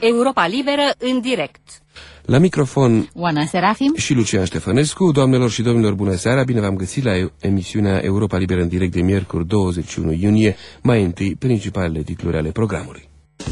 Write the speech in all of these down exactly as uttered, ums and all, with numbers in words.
Europa Liberă în direct. La microfon Oana Serafim și Lucian Ștefănescu. Doamnelor și domnilor, bună seara, bine v-am găsit la emisiunea Europa Liberă în direct de miercuri douăzeci și unu iunie. Mai întâi, principalele titluri ale programului.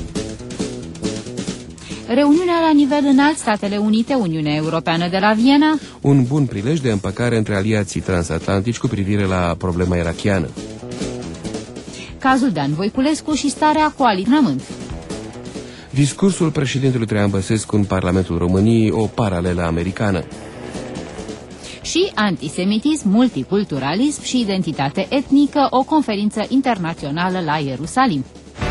Reuniunea la nivel înalt, Statele Unite, Uniunea Europeană de la Viena. Un bun prilej de împăcare între aliații transatlantici cu privire la problema irachiană. Cazul Dan Voiculescu și starea coaliției. Discursul președintelui Traian Băsescu în Parlamentul României, o paralelă americană. Și antisemitism, multiculturalism și identitate etnică, o conferință internațională la Ierusalim.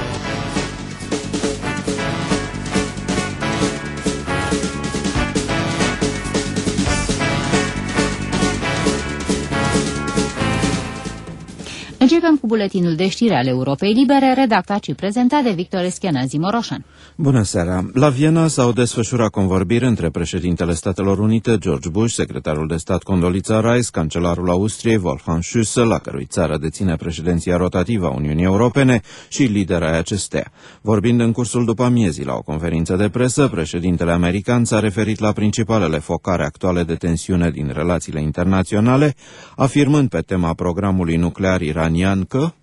Începem cu buletinul de știri al Europei Libere, redactat și prezentat de Victor Eschenazi Moroșan. Bună seara! La Viena s-au desfășurat convorbiri între președintele Statelor Unite, George Bush, secretarul de stat Condoleezza Rice, cancelarul Austriei, Wolfgang Schüssel, la cărui țară deține președinția rotativă a Uniunii Europene, și lideri ai acesteia. Vorbind în cursul după amiezii la o conferință de presă, președintele american s-a referit la principalele focare actuale de tensiune din relațiile internaționale, afirmând pe tema programului nuclear iranian că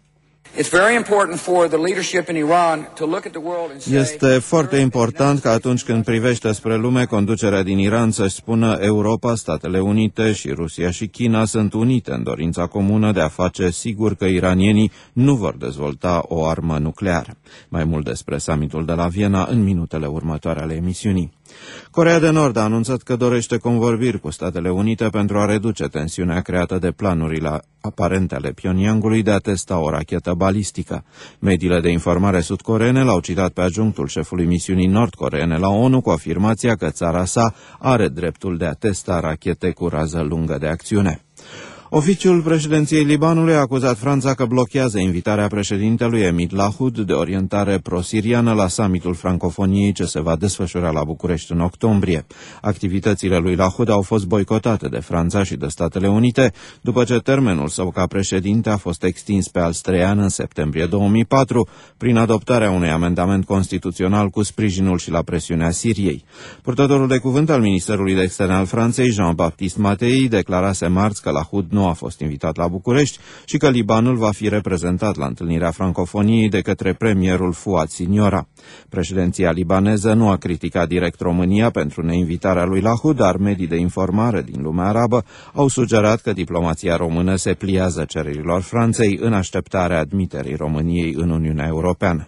este foarte important ca atunci când privește spre lume, conducerea din Iran să-și spună: Europa, Statele Unite și Rusia și China sunt unite în dorința comună de a face sigur că iranienii nu vor dezvolta o armă nucleară. Mai mult despre summitul de la Viena în minutele următoare ale emisiunii. Coreea de Nord a anunțat că dorește convorbiri cu Statele Unite pentru a reduce tensiunea creată de planurile aparente ale Pyongyangului de a testa o rachetă balistică. Mediile de informare sud-coreene l-au citat pe adjunctul șefului misiunii nord-coreene la ONU cu afirmația că țara sa are dreptul de a testa rachete cu rază lungă de acțiune. Oficiul președinției Libanului a acuzat Franța că blochează invitarea președintelui Emid Lahud de orientare pro-siriană la summitul francofoniei ce se va desfășura la București în octombrie. Activitățile lui Lahud au fost boicotate de Franța și de Statele Unite după ce termenul său ca președinte a fost extins pe alți trei ani în septembrie două mii patru prin adoptarea unui amendament constituțional cu sprijinul și la presiunea Siriei. Purtătorul de cuvânt al Ministerului de Externe al Franței, Jean-Baptiste Matei, declarase marți că Lahud nu a fost invitat la București și că Libanul va fi reprezentat la întâlnirea francofoniei de către premierul Fouad Siniora. Președinția libaneză nu a criticat direct România pentru neinvitarea lui Lahud, dar medii de informare din lumea arabă au sugerat că diplomația română se pliază cererilor Franței în așteptarea admiterii României în Uniunea Europeană.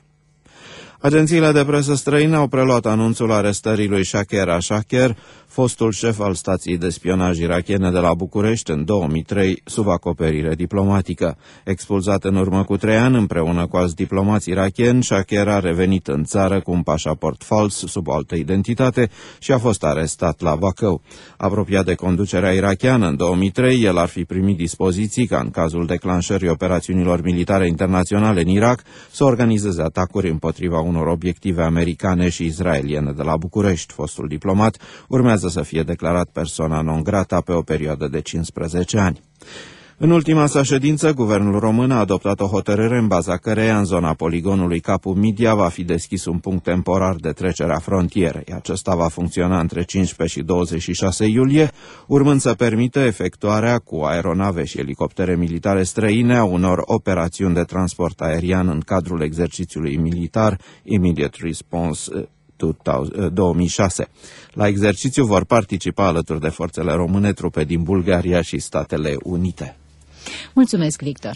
Agențiile de presă străine au preluat anunțul arestării lui Shaker Ashaker, fostul șef al stației de spionaj irakiene de la București în două mii trei, sub acoperire diplomatică. Expulzat în urmă cu trei ani împreună cu alți diplomați irakieni, Shaker a revenit în țară cu un pașaport fals sub o altă identitate și a fost arestat la Bacău. Apropiat de conducerea irakiană în două mii trei, el ar fi primit dispoziții ca în cazul declanșării operațiunilor militare internaționale în Irak să organizeze atacuri împotriva unor obiective americane și izraeliene de la București. Fostul diplomat urmează să fie declarat persona non grata pe o perioadă de cincisprezece ani. În ultima sa ședință, guvernul român a adoptat o hotărâre în baza căreia în zona poligonului Capu Midia va fi deschis un punct temporar de trecere a frontierei. Acesta va funcționa între cincisprezece și douăzeci și șase iulie, urmând să permită efectuarea cu aeronave și elicoptere militare străine a unor operațiuni de transport aerian în cadrul exercițiului militar Immediate Response două mii șase. La exercițiu vor participa alături de forțele române trupe din Bulgaria și Statele Unite. Mulțumesc, Victor.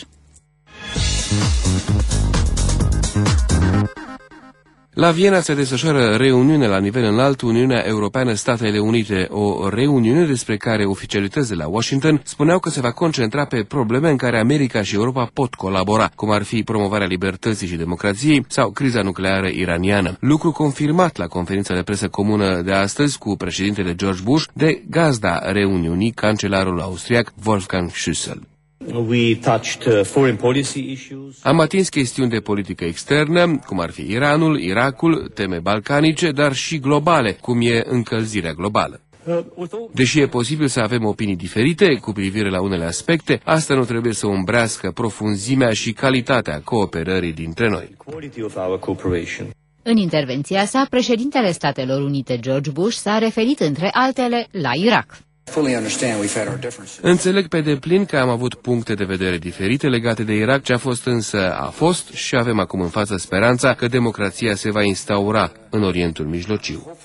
La Viena se desfășoară reuniune la nivel înalt Uniunea Europeană-Statele Unite, o reuniune despre care oficialități de la Washington spuneau că se va concentra pe probleme în care America și Europa pot colabora, cum ar fi promovarea libertății și democrației sau criza nucleară iraniană. Lucru confirmat la conferința de presă comună de astăzi cu președintele George Bush de gazda reuniunii, cancelarul austriac Wolfgang Schüssel. We touched uh, foreign policy issues. Am atins chestiuni de politică externă, cum ar fi Iranul, Irakul, teme balcanice, dar și globale, cum e încălzirea globală. Deși e posibil să avem opinii diferite cu privire la unele aspecte, asta nu trebuie să umbrească profunzimea și calitatea cooperării dintre noi. În intervenția sa, președintele Statelor Unite George Bush s-a referit între altele la Irak. Înțeleg pe deplin că am avut puncte de vedere diferite legate de Irak, ce a fost însă a fost și avem acum în față speranța că democrația se va instaura în Orientul Mijlociu.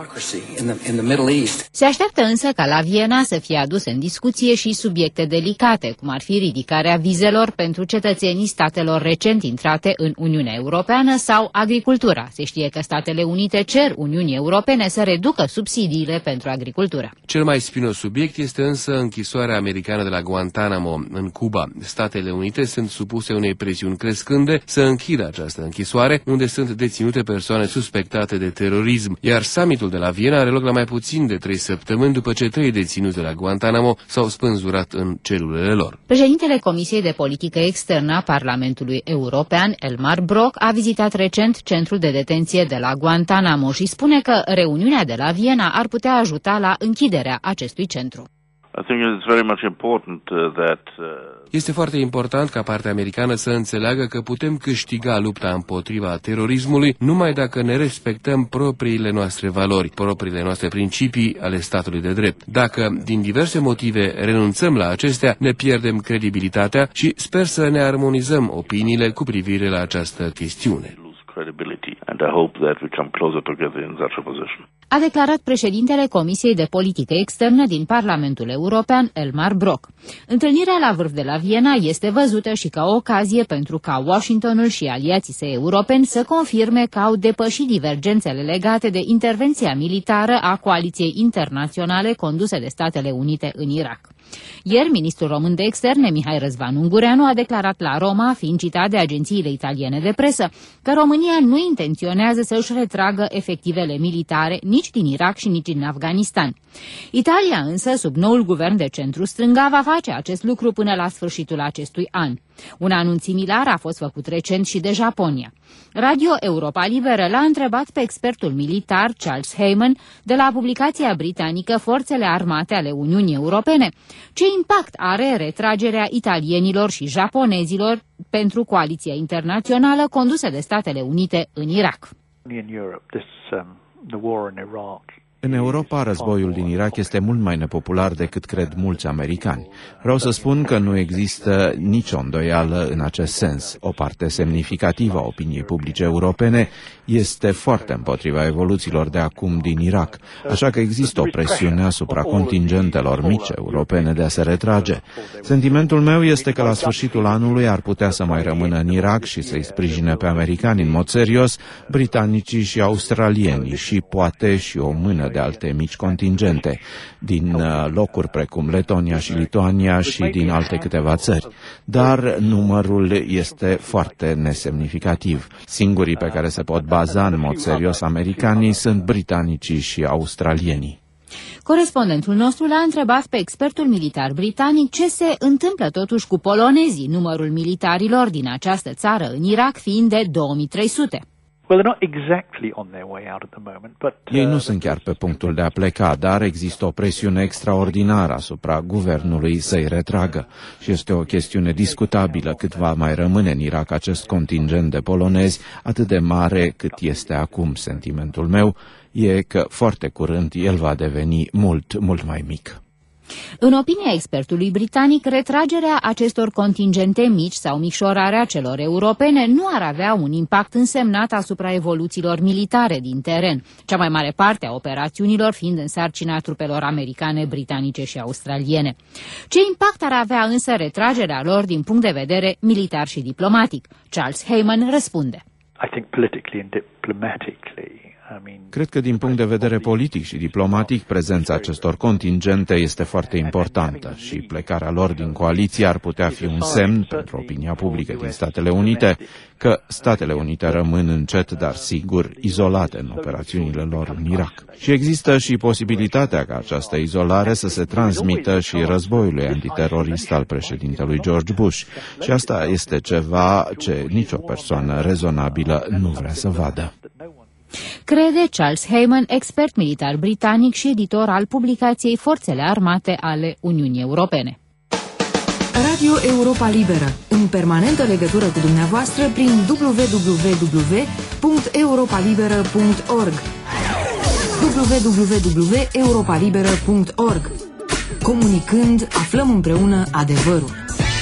Se așteaptă însă ca la Viena să fie aduse în discuție și subiecte delicate, cum ar fi ridicarea vizelor pentru cetățenii statelor recent intrate în Uniunea Europeană sau agricultura. Se știe că Statele Unite cer Uniunii Europene să reducă subsidiile pentru agricultură. Cel mai spinos subiect este însă închisoarea americană de la Guantanamo, în Cuba. Statele Unite sunt supuse unei presiuni crescânde să închidă această închisoare, unde sunt deținute persoane suspectate de terorism, iar summitul de la Viena are loc la mai puțin de trei săptămâni după ce trei deținuți de la Guantanamo s-au spânzurat în celulele lor. Președintele Comisiei de Politică Externă a Parlamentului European, Elmar Brok, a vizitat recent centrul de detenție de la Guantanamo și spune că reuniunea de la Viena ar putea ajuta la închiderea acestui centru. Este foarte important ca partea americană să înțeleagă că putem câștiga lupta împotriva terorismului numai dacă ne respectăm propriile noastre valori, propriile noastre principii ale statului de drept. Dacă, din diverse motive, renunțăm la acestea, ne pierdem credibilitatea și sper să ne armonizăm opiniile cu privire la această chestiune. A declarat președintele Comisiei de Politică Externă din Parlamentul European, Elmar Brok. Întâlnirea la vârf de la Viena este văzută și ca o ocazie pentru ca Washingtonul și aliații săi europeni să confirme că au depășit divergențele legate de intervenția militară a coaliției internaționale conduse de Statele Unite în Irak. Ieri, ministrul român de externe, Mihai Răzvan Ungureanu, a declarat la Roma, fiind citat de agențiile italiene de presă, că România nu intenționează să își retragă efectivele militare nici din Irak și nici din Afganistan. Italia însă, sub noul guvern de centru-stânga, va face acest lucru până la sfârșitul acestui an. Un anunț similar a fost făcut recent și de Japonia. Radio Europa Liberă l-a întrebat pe expertul militar Charles Heyman de la publicația britanică Forțele Armate ale Uniunii Europene ce impact are retragerea italienilor și japonezilor pentru coaliția internațională condusă de Statele Unite în Irak. În Europa, războiul din Irak este mult mai nepopular decât cred mulți americani. Vreau să spun că nu există nicio îndoială în acest sens. O parte semnificativă a opiniei publice europene este foarte împotriva evoluțiilor de acum din Irak, așa că există o presiune asupra contingentelor mici europene de a se retrage. Sentimentul meu este că la sfârșitul anului ar putea să mai rămână în Irak și să-i sprijine pe americani în mod serios, britanicii și australienii și poate și o mână de alte mici contingente, din locuri precum Letonia și Lituania și din alte câteva țări. Dar numărul este foarte nesemnificativ. Singurii pe care se pot baza în mod serios americanii sunt britanicii și australienii. Corespondentul nostru l-a întrebat pe expertul militar britanic ce se întâmplă totuși cu polonezii, numărul militarilor din această țară în Irak fiind de două mii trei sute. Ei nu sunt chiar pe punctul de a pleca, dar există o presiune extraordinară asupra guvernului să-i retragă. Și este o chestiune discutabilă cât va mai rămâne în Irak acest contingent de polonezi, atât de mare cât este acum. Sentimentul meu e că foarte curând el va deveni mult, mult mai mic. În opinia expertului britanic, retragerea acestor contingente mici sau micșorarea celor europene nu ar avea un impact însemnat asupra evoluțiilor militare din teren, cea mai mare parte a operațiunilor fiind în sarcina trupelor americane, britanice și australiene. Ce impact ar avea însă retragerea lor din punct de vedere militar și diplomatic? Charles Heyman răspunde. I think politically and diplomatically. Cred că din punct de vedere politic și diplomatic, prezența acestor contingente este foarte importantă și plecarea lor din coaliție ar putea fi un semn pentru opinia publică din Statele Unite că Statele Unite rămân încet, dar sigur, izolate în operațiunile lor în Irak. Și există și posibilitatea ca această izolare să se transmită și războiului antiterorist al președintelui George Bush. Și asta este ceva ce nicio persoană rezonabilă nu vrea să vadă. Crede Charles Heyman, expert militar britanic și editor al publicației Forțele Armate ale Uniunii Europene. Radio Europa Liberă, în permanentă legătură cu dumneavoastră prin w w w punct punct europa liberă punct org w w w punct europa liberă punct org. Comunicând, aflăm împreună adevărul.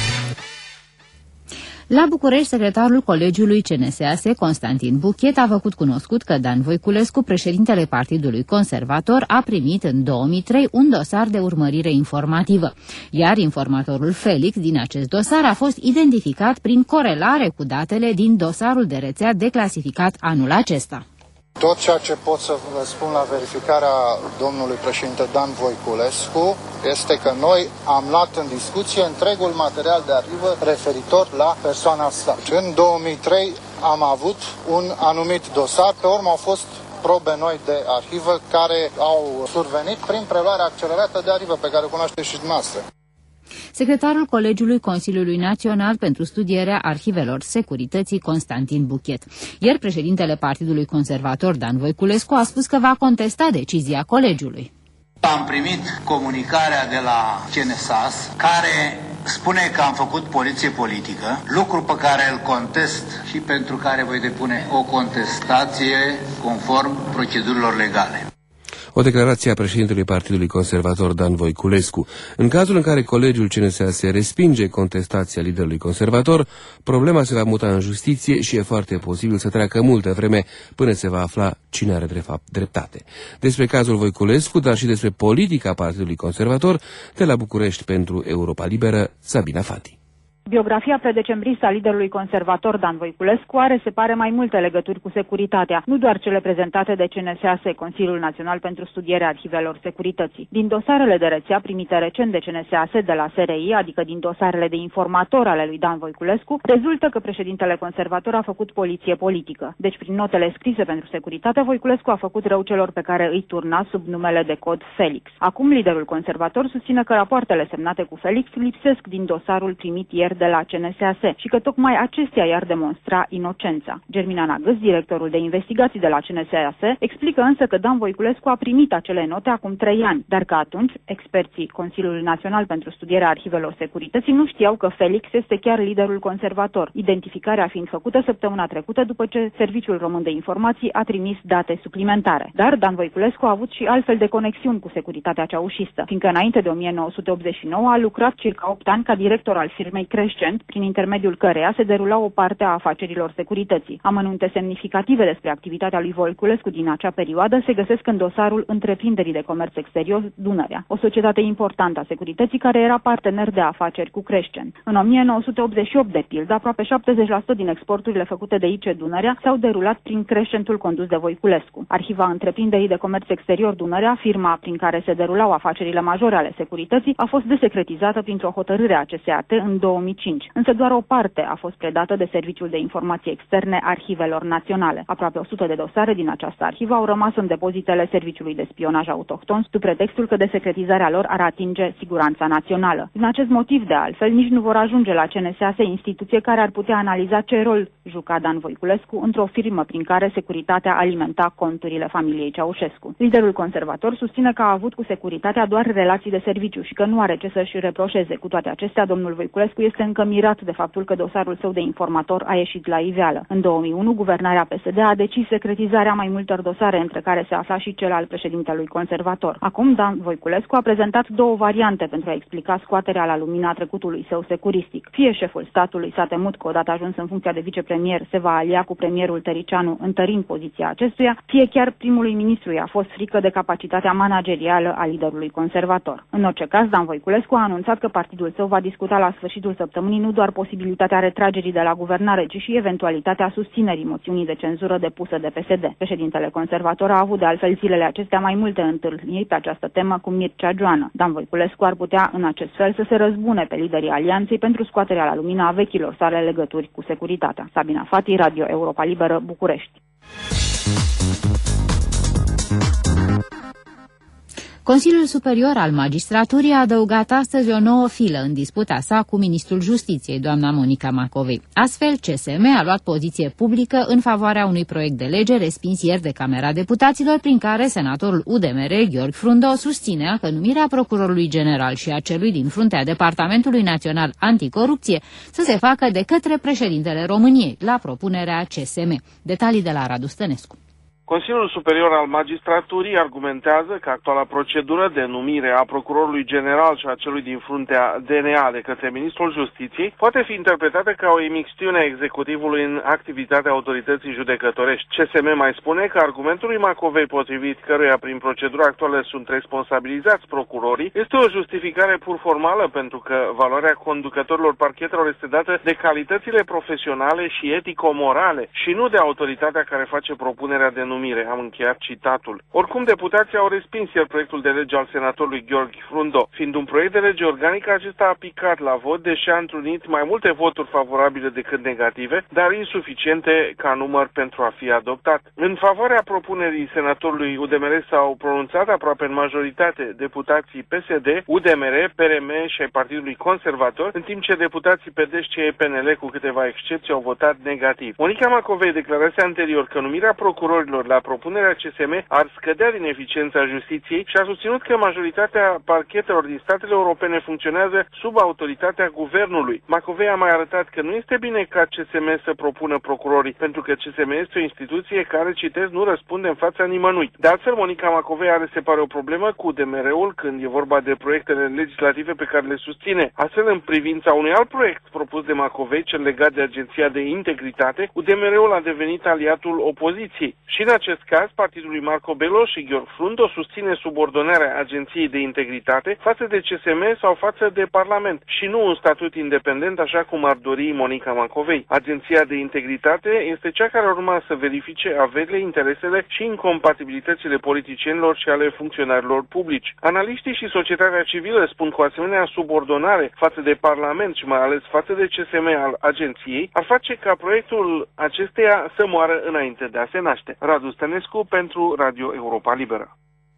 La București, secretarul Colegiului C N S A S, Constantin Buchet, a făcut cunoscut că Dan Voiculescu, președintele Partidului Conservator, a primit în două mii trei un dosar de urmărire informativă, iar informatorul Felix din acest dosar a fost identificat prin corelare cu datele din dosarul de rețea declasificat anul acesta. Tot ceea ce pot să vă spun la verificarea domnului președinte Dan Voiculescu este că noi am luat în discuție întregul material de arhivă referitor la persoana sa. În două mii trei am avut un anumit dosar, pe urmă au fost probe noi de arhivă care au survenit prin preluarea accelerată de arhivă pe care o cunoașteți și dumneavoastră. Secretarul Colegiului Consiliului Național pentru Studierea Arhivelor Securității, Constantin Buchet. Iar președintele Partidului Conservator, Dan Voiculescu, a spus că va contesta decizia colegiului. Am primit comunicarea de la C N S A S care spune că am făcut poliție politică, lucru pe care îl contest și pentru care voi depune o contestație conform procedurilor legale. O declarație a președintelui Partidului Conservator Dan Voiculescu. În cazul în care colegiul C N S A S respinge contestația liderului conservator, problema se va muta în justiție și e foarte posibil să treacă multă vreme până se va afla cine are de fapt dreptate. Despre cazul Voiculescu, dar și despre politica Partidului Conservator, de la București pentru Europa Liberă, Sabina Fati. Biografia predecembristă a liderului conservator Dan Voiculescu are, se pare, mai multe legături cu securitatea, nu doar cele prezentate de C N S A S, Consiliul Național pentru Studierea Arhivelor Securității. Din dosarele de rețea primite recent de C N S A S de la S R I, adică din dosarele de informator ale lui Dan Voiculescu, rezultă că președintele conservator a făcut poliție politică. Deci, prin notele scrise pentru securitate, Voiculescu a făcut rău celor pe care îi turna sub numele de cod Felix. Acum, liderul conservator susține că rapoartele semnate cu Felix lipsesc din dosarul primit ieri de la C N S A S și că tocmai acestea i-ar demonstra inocența. Germina Nagâs, directorul de investigații de la C N S A S, explică însă că Dan Voiculescu a primit acele note acum trei ani, dar că atunci experții Consiliului Național pentru Studierea Arhivelor Securității nu știau că Felix este chiar liderul conservator, identificarea fiind făcută săptămâna trecută după ce Serviciul Român de Informații a trimis date suplimentare. Dar Dan Voiculescu a avut și altfel de conexiuni cu securitatea ceaușistă, fiindcă înainte de o mie nouă sute optzeci și nouă a lucrat circa opt ani ca director al firmei Crescent, prin intermediul căreia se derula o parte a afacerilor securității. Amănunte semnificative despre activitatea lui Voiculescu din acea perioadă se găsesc în dosarul Întreprinderii de Comerț Exterior Dunărea, o societate importantă a securității care era partener de afaceri cu Crescent. În o mie nouă sute optzeci și opt, de pildă, aproape șaptezeci la sută din exporturile făcute de I C Dunărea s-au derulat prin Crescentul condus de Voiculescu. Arhiva Întreprinderii de Comerț Exterior Dunărea, firma prin care se derulau afacerile majore ale securității, a fost desecretizată printr-o hotărâre a C S A T în două mii cinci. Însă doar o parte a fost predată de Serviciul de Informații Externe Arhivelor Naționale. Aproape o sută de dosare din această arhivă au rămas în depozitele Serviciului de Spionaj Autohton, sub pretextul că desecretizarea lor ar atinge siguranța națională. Din acest motiv, de altfel, nici nu vor ajunge la C N S A S, instituție care ar putea analiza ce rol juca Dan Voiculescu într-o firmă prin care securitatea alimenta conturile familiei Ceaușescu. Liderul conservator susține că a avut cu securitatea doar relații de serviciu și că nu are ce să-și reproșeze. Cu toate acestea, domnul Voiculescu este încă mirat de faptul că dosarul său de informator a ieșit la iveală. În două mii unu, guvernarea P S D a decis secretizarea mai multor dosare, între care se afla și cel al președintelui conservator. Acum, Dan Voiculescu a prezentat două variante pentru a explica scoaterea la lumină a trecutului său securistic. Fie șeful statului s-a temut că odată ajuns în funcția de vicepremier se va alia cu premierul Tăricianu, întărind poziția acestuia, fie chiar primului ministru i-a fost frică de capacitatea managerială a liderului conservator. În orice caz, Dan Voiculescu a anunțat că partidul său va discuta la sfârșitul săptămânii nu doar posibilitatea retragerii de la guvernare, ci și eventualitatea susținerii moțiunii de cenzură depusă de P S D. Președintele conservator a avut de altfel zilele acestea mai multe întâlniri pe această temă cu Mircea Joană. Dan Voiculescu ar putea în acest fel să se răzbune pe liderii alianței pentru scoaterea la lumină a vechilor sale legături cu securitatea. Sabina Fati, Radio Europa Liberă, București. Consiliul Superior al Magistraturii a adăugat astăzi o nouă filă în disputa sa cu ministrul Justiției, doamna Monica Macovei. Astfel, C S M a luat poziție publică în favoarea unui proiect de lege respins ieri de Camera Deputaților, prin care senatorul U D M R, Gheorghe Frundo, susținea că numirea procurorului general și a celui din fruntea Departamentului Național Anticorupție să se facă de către președintele României, la propunerea C S M. Detalii de la Radu Stănescu. Consiliul Superior al Magistraturii argumentează că actuala procedură de numire a procurorului general și a celui din fruntea D N A de către ministrul Justiției poate fi interpretată ca o imixtiune a executivului în activitatea autorității judecătorești. C S M mai spune că argumentul lui Macovei, potrivit căruia prin procedura actuală sunt responsabilizați procurorii, este o justificare pur formală, pentru că valoarea conducătorilor parchetelor este dată de calitățile profesionale și etico-morale și nu de autoritatea care face propunerea de numire. Am încheiat citatul. Oricum, deputații au respins ieri proiectul de lege al senatorului Gheorghe Frundo. Fiind un proiect de lege organică, acesta a picat la vot, deși a întrunit mai multe voturi favorabile decât negative, dar insuficiente ca număr pentru a fi adoptat. În favoarea propunerii senatorului U D M R s-au pronunțat aproape în majoritate deputații P S D, U D M R, P R M și ai Partidului Conservator, în timp ce deputații P D și P N L, cu câteva excepții, au votat negativ. Monica Macovei declarase anterior că numirea procurorilor la propunerea C S M ar scădea din eficiența justiției și a susținut că majoritatea parchetelor din statele europene funcționează sub autoritatea guvernului. Macovei a mai arătat că nu este bine ca C S M să propună procurorii, pentru că C S M este o instituție care, citez, nu răspunde în fața nimănui. De altfel, Monica Macovei are, se pare, o problemă cu D M R-ul când e vorba de proiectele legislative pe care le susține. Astfel, în privința unui alt proiect propus de Macovei, cel legat de Agenția de Integritate, U D M R-ul a devenit aliatul opoziției. Și în acest caz, partidul lui Marco Bello și Gheorghe Frundo susține subordonarea Agenției de Integritate față de C S M sau față de Parlament și nu un statut independent, așa cum ar dori Monica Macovei. Agenția de Integritate este cea care urma să verifice averile, interesele și incompatibilitățile politicienilor și ale funcționarilor publici. Analiștii și societatea civilă spun că o asemenea subordonare față de Parlament și mai ales față de C S M al agenției ar face ca proiectul acesteia să moară înainte de a se naște. Radu Stănescu pentru Radio Europa Liberă.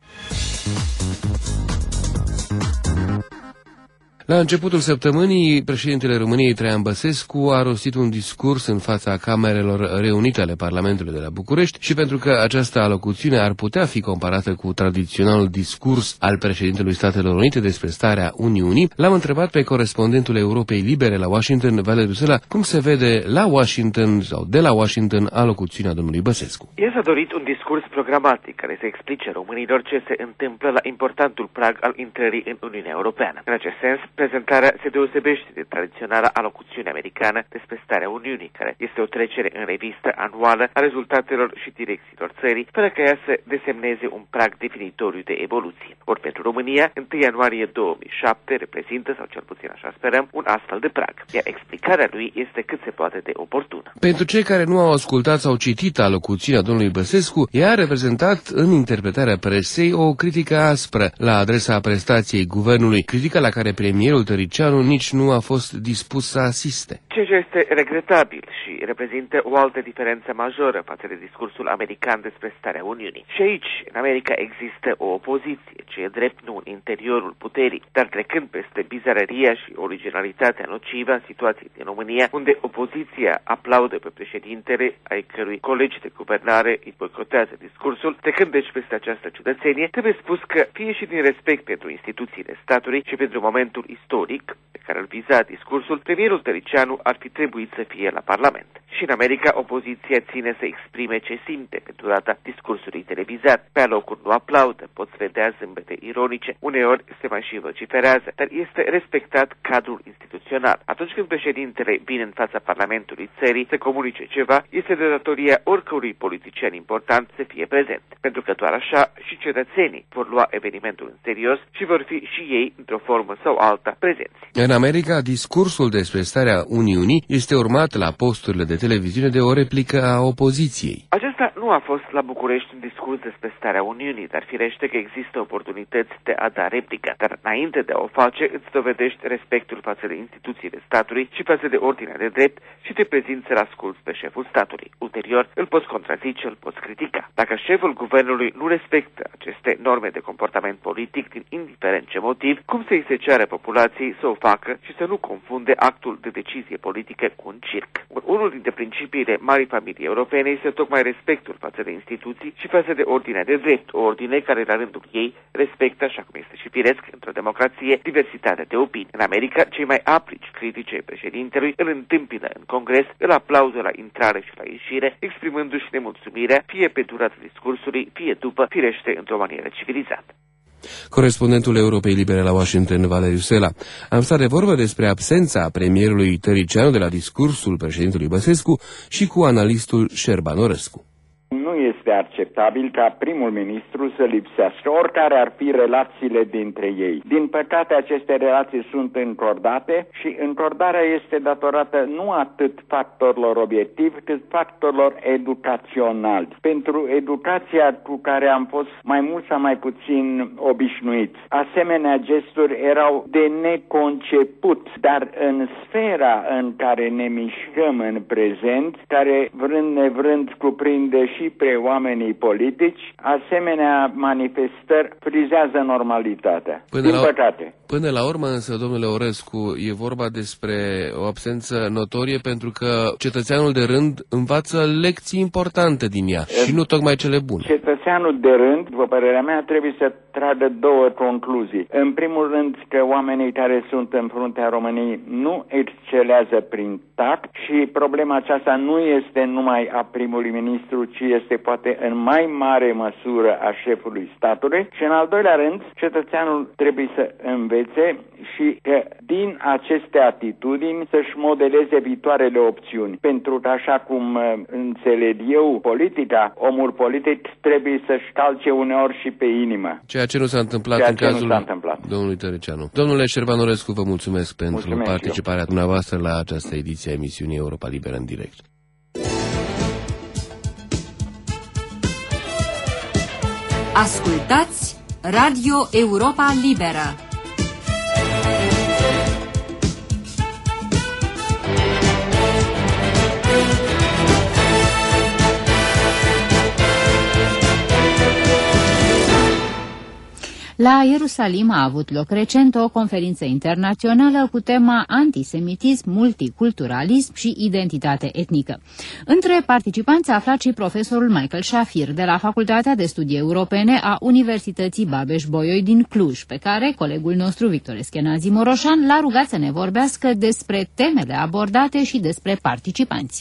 La începutul săptămânii, președintele României, Traian Băsescu, a rostit un discurs în fața camerelor reunite ale Parlamentului de la București și pentru că această alocuțiune ar putea fi comparată cu tradiționalul discurs al președintelui Statelor Unite despre starea Uniunii, l-am întrebat pe corespondentul Europei Libere la Washington, Valeriu Sela, cum se vede la Washington sau de la Washington alocuțiunea domnului Băsescu. El s-a dorit un discurs programatic care să explice românilor ce se întâmplă la importantul prag al intrării în Uniunea Europeană. În acest sens, prezentarea se deosebește de tradiționala alocuțiune americană despre starea Uniunii, care este o trecere în revistă anuală a rezultatelor și direcțiilor țării, fără ca ea să desemneze un prag definitoriu de evoluție. Ori pentru România, întâi ianuarie două mii șapte reprezintă, sau cel puțin așa sperăm, un astfel de prag, iar explicarea lui este cât se poate de oportună. Pentru cei care nu au ascultat sau citit alocuțiunea domnului Băsescu, ea a reprezentat în interpretarea presei o critică aspră la adresa prestației guvernului, critică la care premierul Tăricianu nici nu a fost dispus să asiste. Ceea ce este regretabil și reprezintă o altă diferență majoră față de discursul american despre starea Uniunii. Și aici, în America, există o opoziție, ce e drept nu în interiorul puterii, dar trecând peste bizarăria și originalitatea nocivă a situației din România, unde opoziția aplaudă pe președintele, ai cărui colegi de guvernare îi boicotează discursul, trecând deci peste această ciudățenie, trebuie spus că, fie și din respect pentru instituțiile statului și pentru momentul istoric pe care îl viza discursul, premierul Tăricianu ar fi trebuit să fie la Parlament. Și în America, opoziția ține să exprime ce simte pe durata discursului televizat. Pe alocuri nu aplaudă, poți vedea zâmbete ironice, uneori se mai și vociferează, dar este respectat cadrul instituțional. Atunci când președintele vine în fața Parlamentului țării să comunice ceva, este de datoria oricărui politician important să fie prezent, pentru că doar așa și cetățenii vor lua evenimentul în serios și vor fi și ei, într-o formă sau alta, prezenți. În America, discursul despre starea Uniunii este urmat la posturile de televiziune de o replică a opoziției. Acesta nu a fost la București un discurs despre starea Uniunii, dar firește că există oportunități de a da replică. Dar înainte de a o face, îți dovedești respectul față de instituțiile statului și față de ordinea de drept și te prezinți să-l asculți pe șeful statului. Ulterior, îl poți contrazice, îl poți critica. Dacă șeful guvernului nu respectă aceste norme de comportament politic din indiferent ce motiv, cum să-i se ceară populației să o facă și să nu confunde actul de decizie politică cu un circ. Unul dintre principiile marii familii europene este tocmai respectul față de instituții și față de ordinea de drept, o ordine care la rândul ei respectă, așa cum este și firesc într-o democrație, diversitatea de opinii. În America, cei mai aplici critici ai președintelui îl întâmpină în Congres, îl aplaudă la intrare și la ieșire, exprimându-și nemulțumirea fie pe durata discursului, fie după, firește într-o manieră civilizată. Corespondentul Europei Libere la Washington, Valeriu Sela. Am stat de vorbă despre absența premierului Tăricianu de la discursul președintelui Băsescu și cu analistul Șerban Orescu. Nu este acceptabil ca primul ministru să lipsească, oricare ar fi relațiile dintre ei. Din păcate, aceste relații sunt încordate și încordarea este datorată nu atât factorilor obiectivi, cât factorilor educaționali. Pentru educația cu care am fost mai mult sau mai puțin obișnuiți, asemenea gesturi erau de neconceput, dar în sfera în care ne mișcăm în prezent, care vrând nevrând cuprinde și pe oamenii politici, asemenea manifestări frizează normalitatea. Până din la, păcate. Până la urmă, însă, domnule Orescu, e vorba despre o absență notorie pentru că cetățeanul de rând învață lecții importante din ea și nu tocmai cele bune. Cetățeanul de rând, după părerea mea, trebuie să tragă două concluzii. În primul rând că oamenii care sunt în fruntea României nu excelează prin tact și problema aceasta nu este numai a primului ministru, ci este poate în mai mare măsură a șefului statului. Și în al doilea rând, cetățeanul trebuie să învețe și că din aceste atitudini să-și modeleze viitoarele opțiuni. Pentru că, așa cum înțeleg eu politica, omul politic trebuie să-și calce uneori și pe inimă. Ceea ce nu s-a întâmplat Ceea în cazul întâmplat. domnului Tăricianu. Domnule Șerban Orescu, vă mulțumesc pentru mulțumesc participarea eu. dumneavoastră la această ediție a emisiunii Europa Liberă în direct. Ascultați Radio Europa Liberă. La Ierusalim a avut loc recent o conferință internațională cu tema antisemitism, multiculturalism și identitate etnică. Între participanți a aflat și profesorul Michael Shafir de la Facultatea de Studii Europene a Universității Babeș-Bolyai din Cluj, pe care colegul nostru Victor Eschenazi Moroșan l-a rugat să ne vorbească despre temele abordate și despre participanți.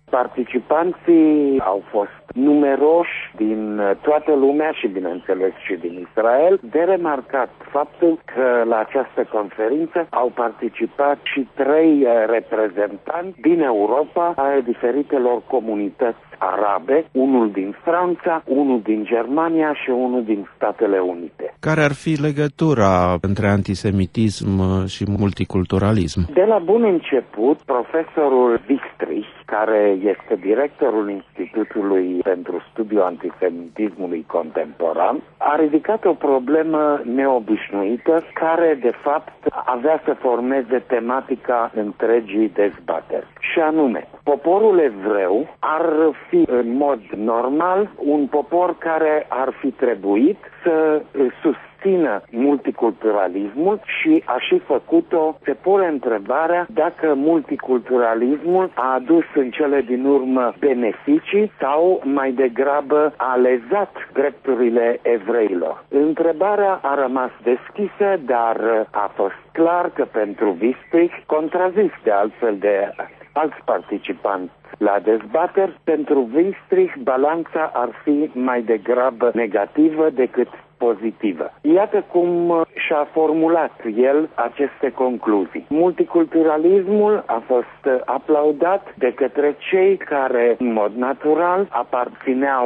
Participanții au fost numeroși din toată lumea și, bineînțeles, și din Israel. De remarcat faptul că la această conferință au participat și trei reprezentanți din Europa ai diferitelor comunități arabe, unul din Franța, unul din Germania și unul din Statele Unite. Care ar fi legătura între antisemitism și multiculturalism? De la bun început, profesorul Wistrich, care este directorul Institutului pentru Studiul Antisemitismului Contemporan, a ridicat o problemă neobișnuită care, de fapt, avea să formeze tematica întregii dezbateri. Și anume, poporul evreu ar fi în mod normal un popor care ar fi trebuit să susțină multiculturalismul și a și făcut-o. Se pune întrebarea dacă multiculturalismul a adus în cele din urmă beneficii sau mai degrabă a lezat drepturile evreilor. Întrebarea a rămas deschisă, dar a fost clar că pentru Wistrich, contrazis de altfel de alți participanți la dezbateri, pentru Wistrich balanța ar fi mai degrabă negativă decât pozitivă. Iată cum și-a formulat el aceste concluzii. Multiculturalismul a fost aplaudat de către cei care, în mod natural, aparțineau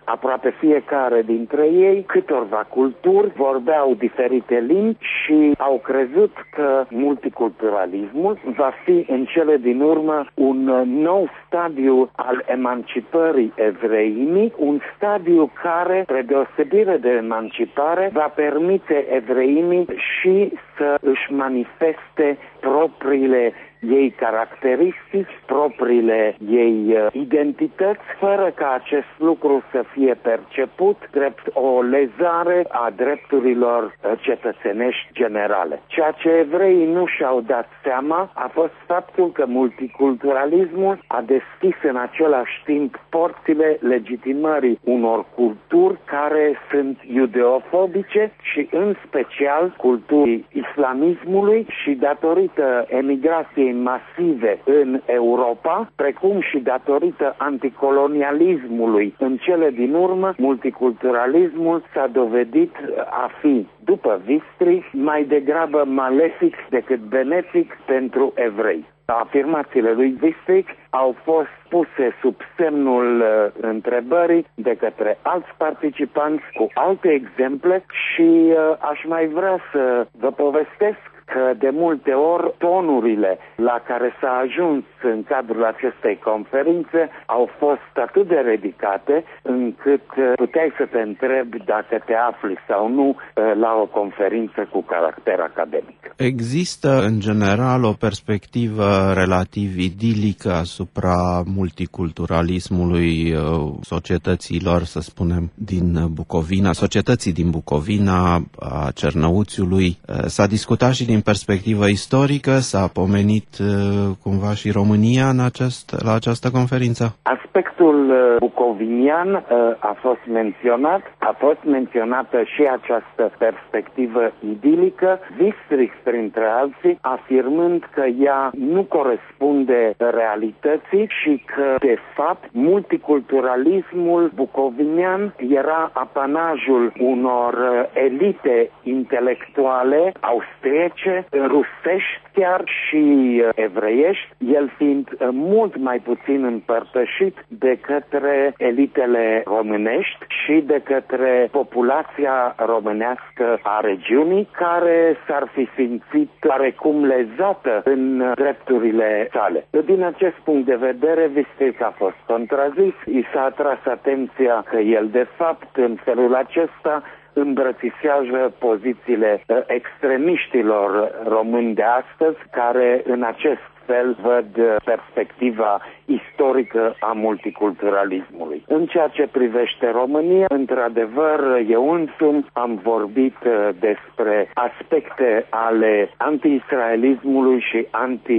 aproape fiecare dintre ei câtorva culturi, vorbeau diferite limbi și au crezut că multiculturalismul va fi în cele din urmă un nou stadiu al emancipării evreimii, un stadiu care, spre deosebire de emancipare, va permite evreimii și să își manifeste propriile ei caracteristici, propriile ei identități, fără ca acest lucru să fie perceput drept o lezare a drepturilor cetățenești generale. Ceea ce evreii nu și-au dat seama a fost faptul că multiculturalismul a deschis în același timp porțile legitimării unor culturi care sunt iudeofobice și în special culturii islamismului și datorită emigrației masive în Europa, precum și datorită anticolonialismului în cele din urmă, multiculturalismul s-a dovedit a fi, după Wistrich, mai degrabă malefic decât benefic pentru evrei. Afirmațiile lui Wistrich au fost puse sub semnul uh, întrebării de către alți participanți cu alte exemple și uh, aș mai vrea să vă povestesc că de multe ori tonurile la care s-a ajuns în cadrul acestei conferințe au fost atât de ridicate încât puteai să te întrebi dacă te afli sau nu la o conferință cu caracter academic. Există în general o perspectivă relativ idilică asupra multiculturalismului societăților, să spunem, din Bucovina, societății din Bucovina, a Cernăuțiului. S-a discutat și din din perspectivă istorică, s-a pomenit uh, cumva și România în acest, la această conferință? Aspectul uh, bucovinian uh, a fost menționat, a fost menționată și această perspectivă idilică, Wistrich, printre alții, afirmând că ea nu corespunde realității și că, de fapt, multiculturalismul bucovinian era apanajul unor elite intelectuale austriece, rusești chiar și evreiești, el fiind mult mai puțin împărtășit de către elitele românești și de către populația românească a regiunii, care s-ar fi simțit oarecum lezată în drepturile sale. Din acest punct de vedere, Wistrich a fost contrazis, i s-a atras atenția că el, de fapt, în felul acesta, îmbrățișează pozițiile extremiștilor români de astăzi, care în acest fel văd perspectiva istorică a multiculturalismului. În ceea ce privește România, într-adevăr, eu însumi am vorbit despre aspecte ale anti-israelismului și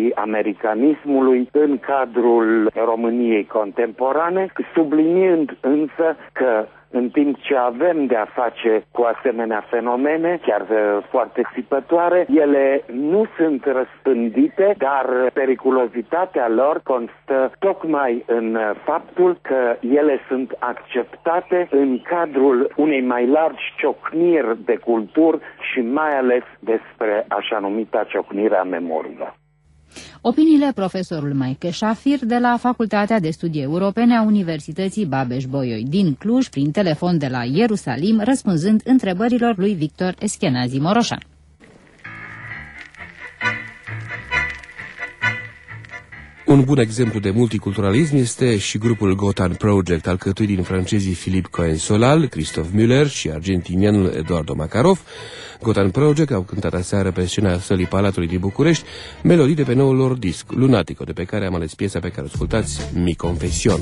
anti-americanismului în cadrul României contemporane, subliniind însă că în timp ce avem de a face cu asemenea fenomene, chiar foarte țipătoare, ele nu sunt răspândite, dar periculozitatea lor constă tocmai în faptul că ele sunt acceptate în cadrul unei mai largi ciocniri de culturi și mai ales despre așa numita ciocnire a memoriilor. Opiniile profesorului Maike Shafir de la Facultatea de Studii Europene a Universității Babeș-Bolyai din Cluj, prin telefon de la Ierusalim, răspunzând întrebărilor lui Victor Eschenazi Moroșan. Un bun exemplu de multiculturalism este și grupul Gotan Project, alcătuit din francezii Philippe Cohen-Solal, Christophe Müller și argentinianul Eduardo Makarov. Gotan Project au cântat aseară pe scena sălii Palatului din București melodii de pe noul lor disc, Lunatico, de pe care am ales piesa pe care o ascultați, Mi Confesion.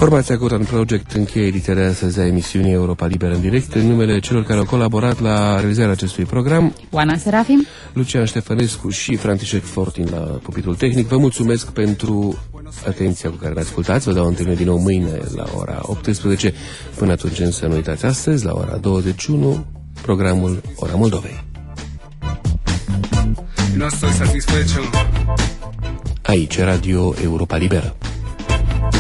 Formația Goran Project încheie editarea de astăzi a emisiunii Europa Liberă în direct în numele celor care au colaborat la realizarea acestui program. Oana Serafim, Lucian Ștefănescu și Frantișec Fortin la pupitrul tehnic. Vă mulțumesc pentru atenția cu care ne ascultați. Vă dau întâlnire din nou mâine la ora optsprezece. Până atunci însă nu uitați astăzi la ora douăzeci și unu programul Ora Moldovei. Aici Radio Europa Liberă.